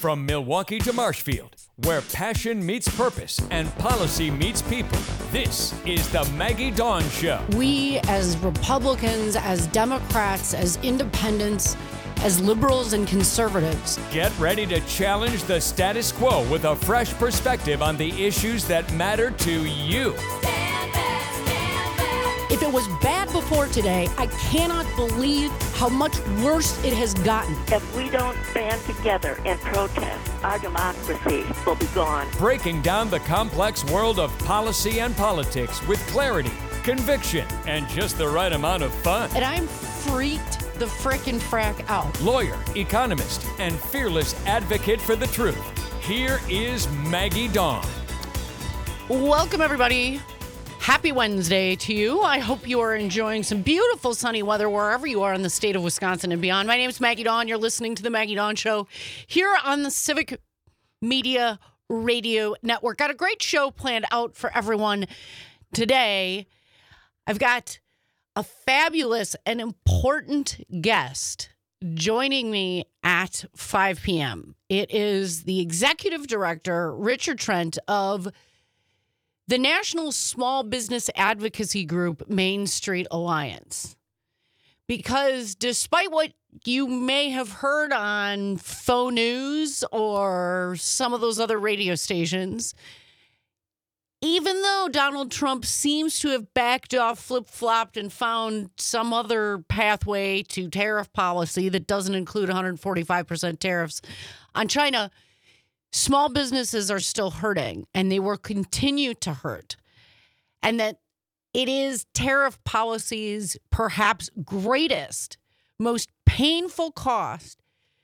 From Milwaukee to Marshfield, where passion meets purpose and policy meets people, this is the Maggie Dawn Show. We, as Republicans, as Democrats, as independents, as liberals and conservatives, get ready to challenge the status quo with a fresh perspective on the issues that matter to you. If it was bad before today, I cannot believe how much worse it has gotten. If we don't band together and protest, our democracy will be gone. Breaking down the complex world of policy and politics with clarity, conviction, and just the right amount of fun. And I'm freaked the frickin' frack out. Lawyer, economist, and fearless advocate for the truth. Here is Maggie Dawn. Welcome, everybody. Happy Wednesday to you. I hope you are enjoying some beautiful sunny weather wherever you are in the state of Wisconsin and beyond. My name is Maggie Dawn. You're listening to the Maggie Dawn Show here on the Civic Media Radio Network. Got a great show planned out for everyone today. I've got a fabulous and important guest joining me at 5 p.m. It is the executive director, Richard Trent, of the National Small Business Advocacy Group, Main Street Alliance. Because despite what you may have heard on Faux News or some of those other radio stations, even though Donald Trump seems to have backed off, flip-flopped, and found some other pathway to tariff policy that doesn't include 145% tariffs on China, small businesses are still hurting, and they will continue to hurt. And that it is tariff policy's perhaps greatest, most painful cost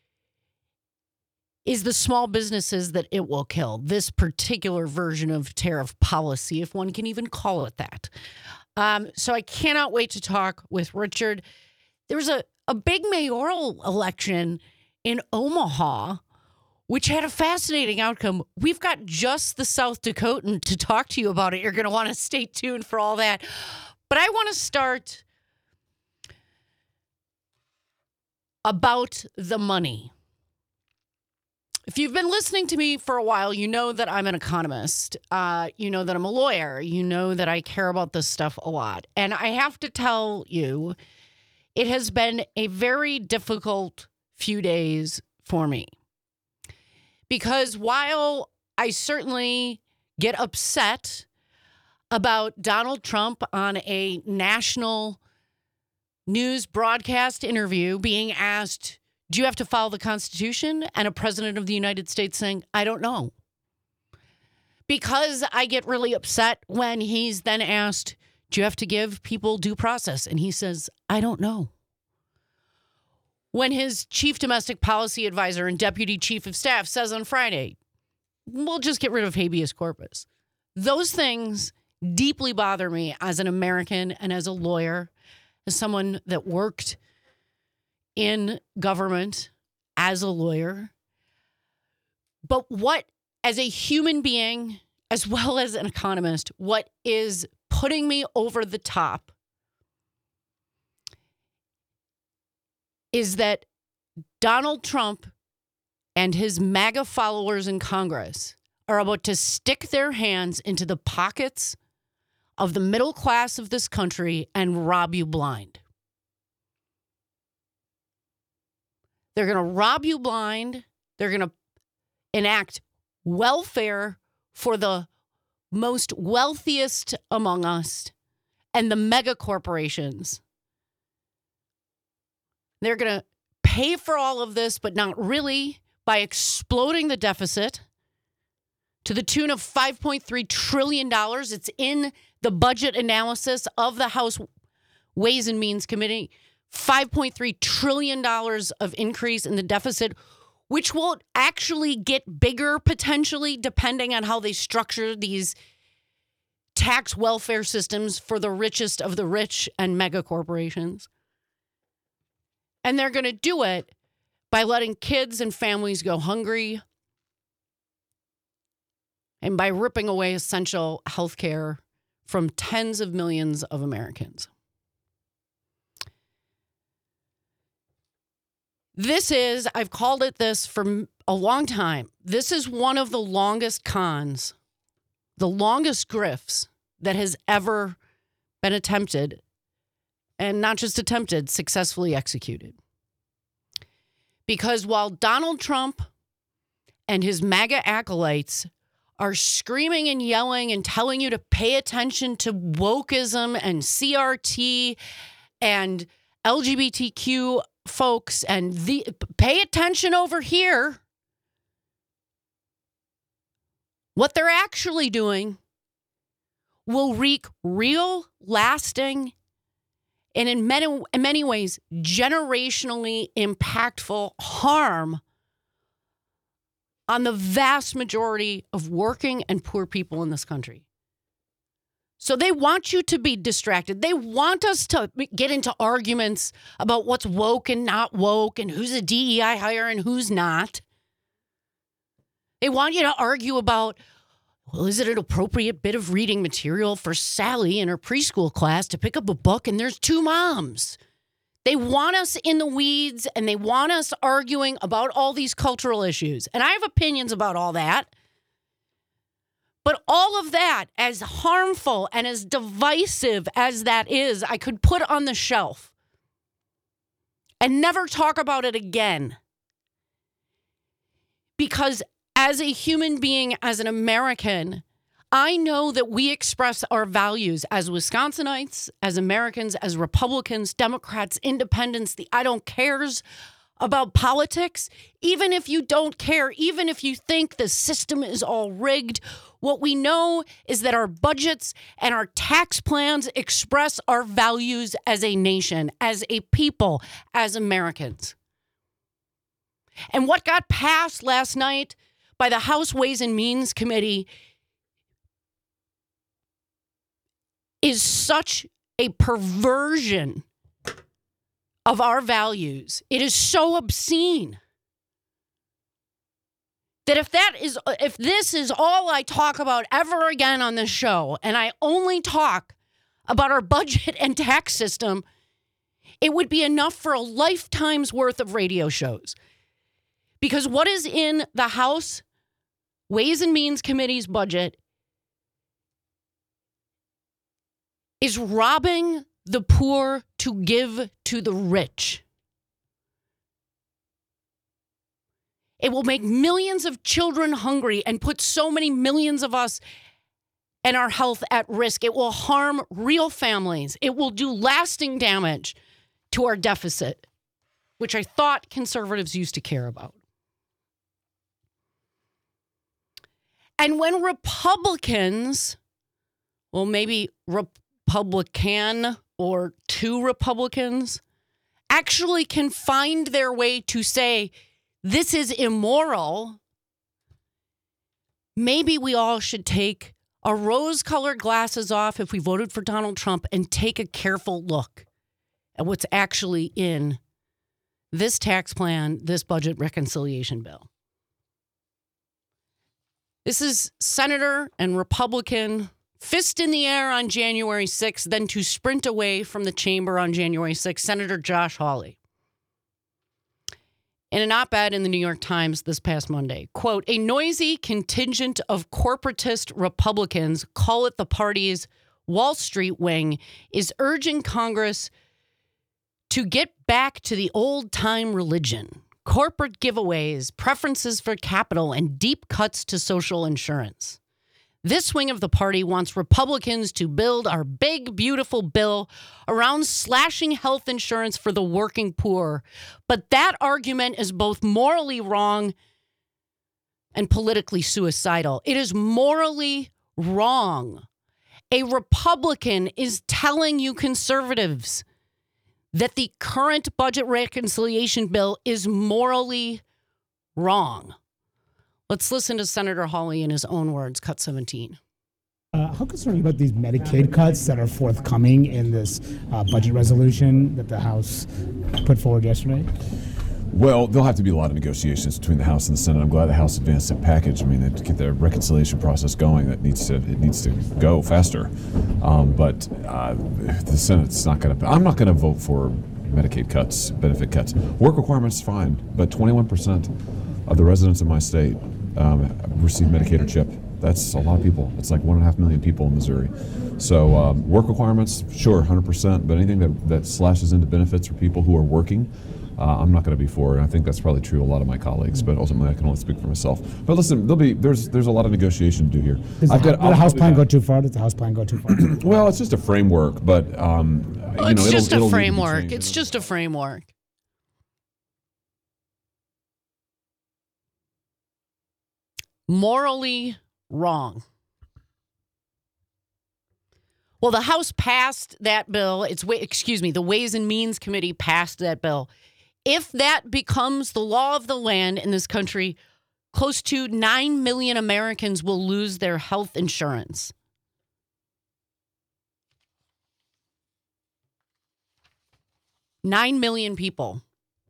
is the small businesses that it will kill. This particular version of tariff policy, if one can even call it that. So I cannot wait to talk with Richard. There was a big mayoral election in Omaha, which had a fascinating outcome. We've got just the South Dakotan to talk to you about it. You're going to want to stay tuned for all that. But I want to start about the money. If you've been listening to me for a while, you know that I'm an economist. You know that I'm a lawyer. You know that I care about this stuff a lot. And I have to tell you, it has been a very difficult few days for me. Because while I certainly get upset about Donald Trump on a national news broadcast interview being asked, do you have to follow the Constitution? And a president of the United States saying, I don't know. Because I get really upset when he's then asked, do you have to give people due process? And he says, I don't know. When his chief domestic policy advisor and deputy chief of staff says on Friday, we'll just get rid of habeas corpus. Those things deeply bother me as an American and as a lawyer, as someone that worked in government as a lawyer. But what, as a human being, as well as an economist, what is putting me over the top is that Donald Trump and his MAGA followers in Congress are about to stick their hands into the pockets of the middle class of this country and rob you blind. They're going to rob you blind. They're going to enact welfare for the most wealthiest among us and the mega corporations. They're going to pay for all of this, but not really, by exploding the deficit to the tune of $5.3 trillion. It's in the budget analysis of the House Ways and Means Committee. $5.3 trillion of increase in the deficit, which will actually get bigger potentially, depending on how they structure these tax welfare systems for the richest of the rich and mega corporations. And they're going to do it by letting kids and families go hungry and by ripping away essential health care from tens of millions of Americans. This is, I've called it this for a long time. This is one of the longest cons, the longest grifts that has ever been attempted, and not just attempted, successfully executed. Because while Donald Trump and his MAGA acolytes are screaming and yelling and telling you to pay attention to wokeism and CRT and LGBTQ folks and pay attention over here, what they're actually doing will wreak real, lasting, and in many ways, generationally impactful harm on the vast majority of working and poor people in this country. So they want you to be distracted. They want us to get into arguments about what's woke and not woke and who's a DEI hire and who's not. They want you to argue about, well, is it an appropriate bit of reading material for Sally in her preschool class to pick up a book and there's two moms? They want us in the weeds and they want us arguing about all these cultural issues. And I have opinions about all that. But all of that, as harmful and as divisive as that is, I could put on the shelf and never talk about it again. Because as a human being, as an American, I know that we express our values as Wisconsinites, as Americans, as Republicans, Democrats, Independents, the I don't cares about politics. Even if you don't care, even if you think the system is all rigged, what we know is that our budgets and our tax plans express our values as a nation, as a people, as Americans. And what got passed last night by the House Ways and Means Committee is such a perversion of our values. It is so obscene that if this is all I talk about ever again on this show, and I only talk about our budget and tax system, it would be enough for a lifetime's worth of radio shows. Because what is in the House Ways and Means Committee's budget is robbing the poor to give to the rich. It will make millions of children hungry and put so many millions of us and our health at risk. It will harm real families. It will do lasting damage to our deficit, which I thought conservatives used to care about. And when Republicans, well, maybe Republican or two Republicans, actually can find their way to say, this is immoral, maybe we all should take our rose-colored glasses off if we voted for Donald Trump and take a careful look at what's actually in this tax plan, this budget reconciliation bill. This is Senator and Republican fist in the air on January 6th, then to sprint away from the chamber on January 6th, Senator Josh Hawley. In an op-ed in the New York Times this past Monday, quote, a noisy contingent of corporatist Republicans, call it the party's Wall Street wing, is urging Congress to get back to the old-time religion, corporate giveaways, preferences for capital, and deep cuts to social insurance. This wing of the party wants Republicans to build our big, beautiful bill around slashing health insurance for the working poor. But that argument is both morally wrong and politically suicidal. It is morally wrong. A Republican is telling you conservatives that the current budget reconciliation bill is morally wrong. Let's listen to Senator Hawley in his own words, cut 17. How concerned are you about these Medicaid cuts that are forthcoming in this budget resolution that the House put forward yesterday? Well, there'll have to be a lot of negotiations between the House and the Senate. I'm glad the House advanced that package. I mean, to get the reconciliation process going, it needs to go faster. But the Senate's not going to. I'm not going to vote for Medicaid cuts, benefit cuts. Work requirements, fine, but 21%. of the residents of my state receive Medicaid or CHIP. That's a lot of people. It's like 1.5 million people in Missouri. So work requirements, sure, 100%, but anything that slashes into benefits for people who are working, I'm not going to be for it. I think that's probably true of a lot of my colleagues, but ultimately I can only speak for myself. But listen, there's a lot of negotiation to do here. Does the House plan go too far? Does the House plan go too far? Well, it's just a framework, but it's just a framework. It's just a framework. Morally wrong. Well, the House passed that bill. The Ways and Means Committee passed that bill. If that becomes the law of the land in this country, close to 9 million Americans will lose their health insurance. $9 million people.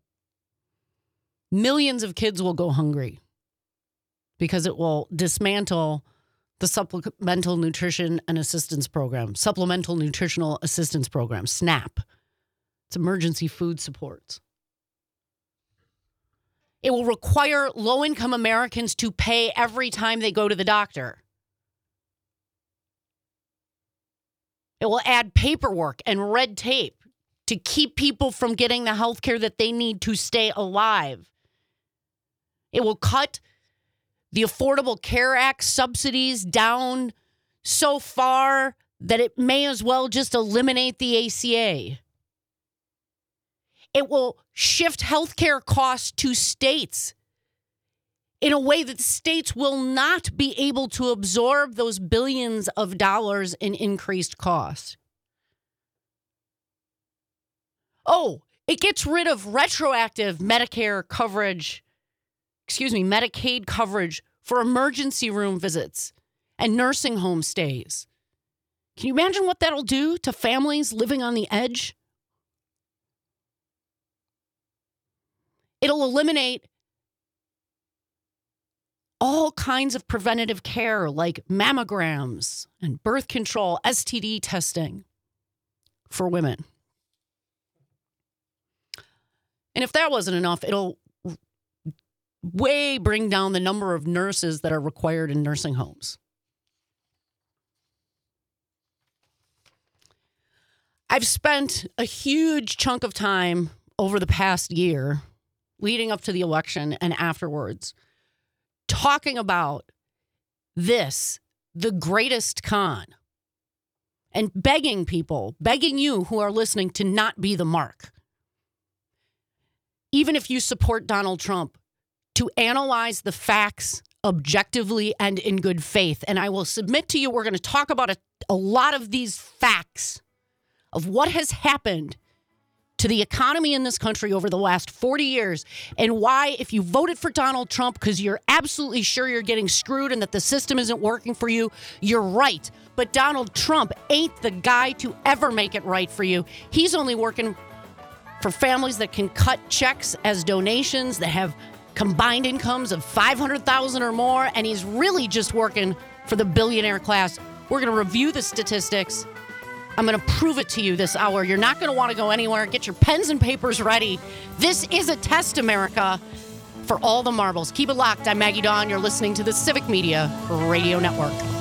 Millions of kids will go hungry because it will dismantle the Supplemental Nutrition and Assistance Program, Supplemental Nutritional Assistance Program, SNAP. It's emergency food supports. It will require low-income Americans to pay every time they go to the doctor. It will add paperwork and red tape to keep people from getting the health care that they need to stay alive. It will cut the Affordable Care Act subsidies down so far that it may as well just eliminate the ACA. It will shift healthcare costs to states in a way that the states will not be able to absorb those billions of dollars in increased costs. Oh, it gets rid of retroactive Medicaid coverage for emergency room visits and nursing home stays. Can you imagine what that'll do to families living on the edge? It'll eliminate all kinds of preventative care like mammograms and birth control, STD testing for women. And if that wasn't enough, it'll way bring down the number of nurses that are required in nursing homes. I've spent a huge chunk of time over the past year leading up to the election and afterwards talking about this, the greatest con, and begging you who are listening to not be the mark. Even if you support Donald Trump, to analyze the facts objectively and in good faith. And I will submit to you, we're going to talk about a lot of these facts of what has happened to the economy in this country over the last 40 years and why, if you voted for Donald Trump because you're absolutely sure you're getting screwed and that the system isn't working for you, you're right. But Donald Trump ain't the guy to ever make it right for you. He's only working for families that can cut checks as donations, that have combined incomes of $500,000 or more, and he's really just working for the billionaire class. We're going to review the statistics. I'm going to prove it to you this hour. You're not going to want to go anywhere. Get your pens and papers ready. This is a test, America, for all the marbles. Keep it locked. I'm Maggie Dawn. You're listening to the Civic Media Radio Network.